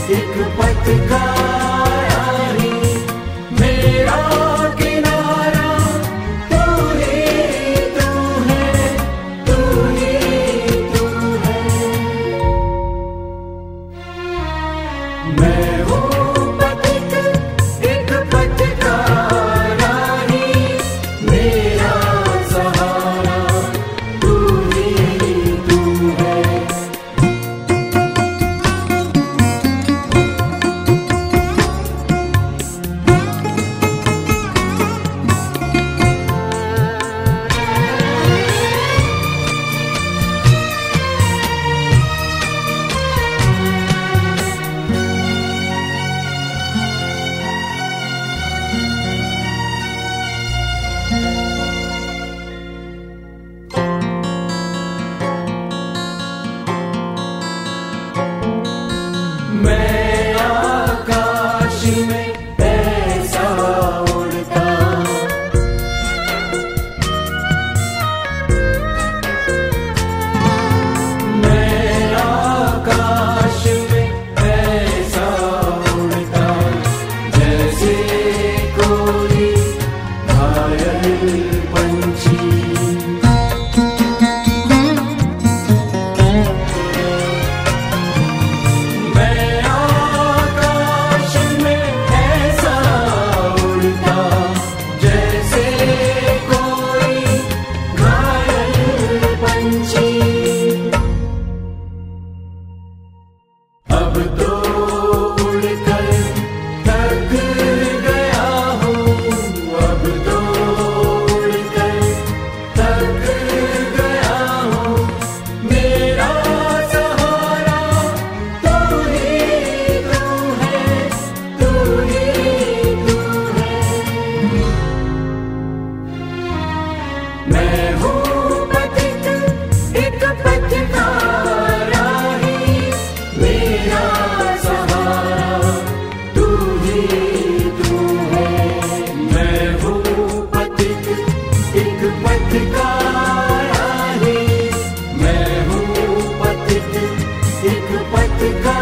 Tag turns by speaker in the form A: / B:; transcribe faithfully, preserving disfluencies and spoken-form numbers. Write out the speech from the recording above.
A: एक पथ का राही, मेरा किनारा तू ही तू है, तू ही तू है। मैं हूँ पथिक एक पथ का राही, मेरा सहारा तू ही तू है। मैं आकाश में ऐसा उड़ता, मैं आकाश में ऐसा उड़ता, जैसे कोई घायल पंछी। अब तो उड़कर थक गया हूँ, अब तो उड़कर थक गया हूँ, मेरा सहारा तू ही तू है, तू ही तू है। मैं हूँ पथिक एक पथ का राही, मेरा सहारा तू ही तू है। मैं हूँ पथिक एक पथ का राही, मैं हूँ पथिक एक पथ का